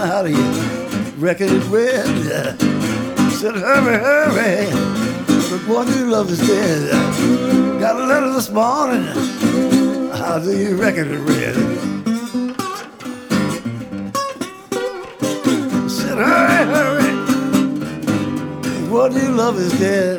how the record is read. Said, hurry, hurry, the one you love is dead. Got a letter this morning, how do you reckon it read? Said, hurry, hurry, the one you love is dead.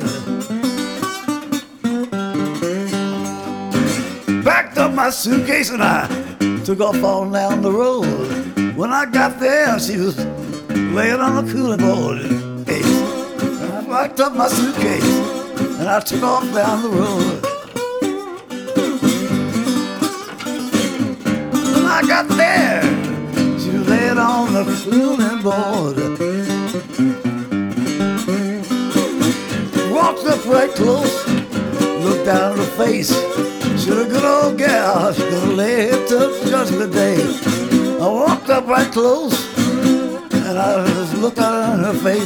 Packed up my suitcase and I took off on down the road. When I got there, she was laying on the cooling board. And I packed up my suitcase and I took off down the road. When I got there, she was laying on the cooling board. Walked up right close, looked down at her face. She's a good old gal, she's gonna lay it till Judgment Day. I walked up right close and I just looked out in her face.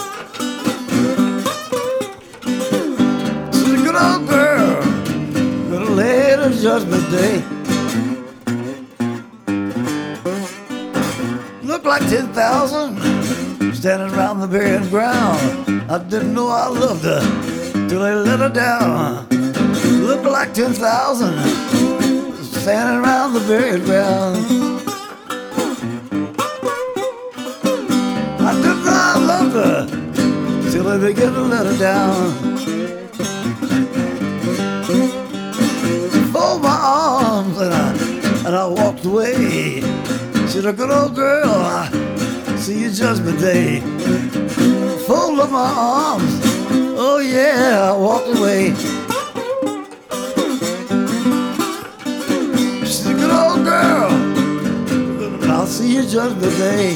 She's a good old girl, gonna lay it till Judgment Day. Looked like 10,000 standing around the burying ground. I didn't know I loved her till they let her down. Looked like 10,000 standing around the buried ground. I didn't know I loved her till they began to let her down. Fold my arms and I walked away. She's a good old girl, I see you Judgment Day. Fold up my arms, oh yeah, I walked away. Girl, I'll see you Judgment Day.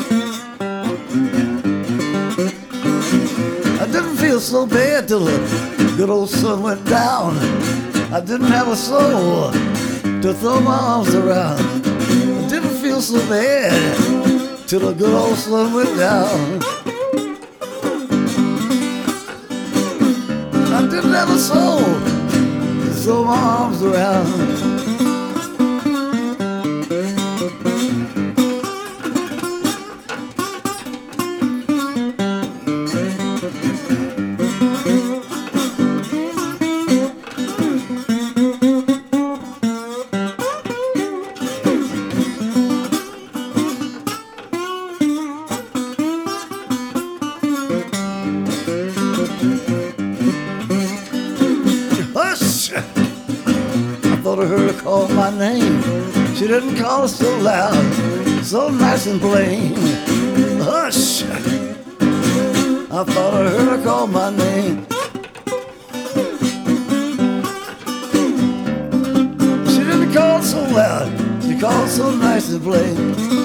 I didn't feel so bad till the good old sun went down. I didn't have a soul to throw my arms around. I didn't feel so bad till the good old sun went down. I didn't have a soul to throw my arms around. I thought I heard her call my name. She didn't call it so loud, so nice and plain. Hush! I thought I heard her call my name. She didn't call it so loud, she called so nice and plain.